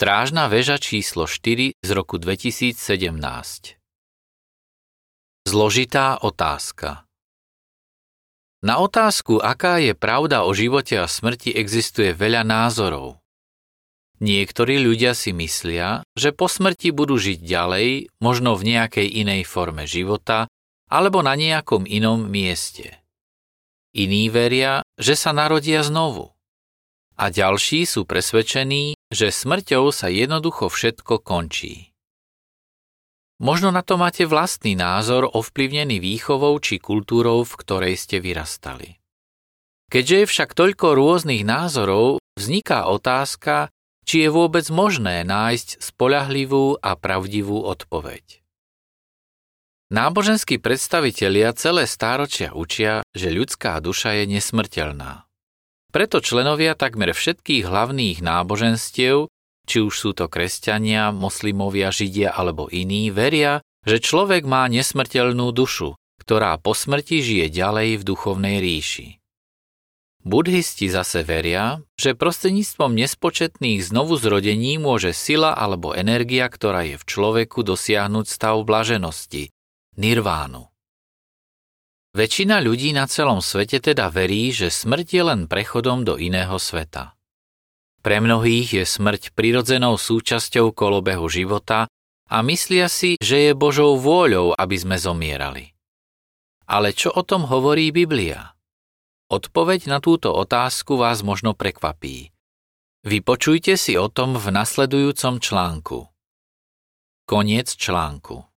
Strážna väža číslo 4 z roku 2017. Zložitá otázka. Na otázku, aká je pravda o živote a smrti, existuje veľa názorov. Niektorí ľudia si myslia, že po smrti budú žiť ďalej, možno v nejakej inej forme života alebo na nejakom inom mieste. Iní veria, že sa narodia znovu. A ďalší sú presvedčení, že smrťou sa jednoducho všetko končí. Možno na to máte vlastný názor ovplyvnený výchovou či kultúrou, v ktorej ste vyrastali. Keďže je však toľko rôznych názorov, vzniká otázka, či je vôbec možné nájsť spoľahlivú a pravdivú odpoveď. Náboženskí predstavitelia celé stáročia učia, že ľudská duša je nesmrteľná. Preto členovia takmer všetkých hlavných náboženstiev, či už sú to kresťania, moslimovia, židia alebo iní, veria, že človek má nesmrteľnú dušu, ktorá po smrti žije ďalej v duchovnej ríši. Budhisti zase veria, že prostredníctvom nespočetných znovuzrodení môže sila alebo energia, ktorá je v človeku, dosiahnuť stav blaženosti, nirvánu. Väčšina ľudí na celom svete teda verí, že smrť je len prechodom do iného sveta. Pre mnohých je smrť prirodzenou súčasťou kolobehu života a myslia si, že je Božou vôľou, aby sme zomierali. Ale čo o tom hovorí Biblia? Odpoveď na túto otázku vás možno prekvapí. Vypočujte si o tom v nasledujúcom článku. Koniec článku.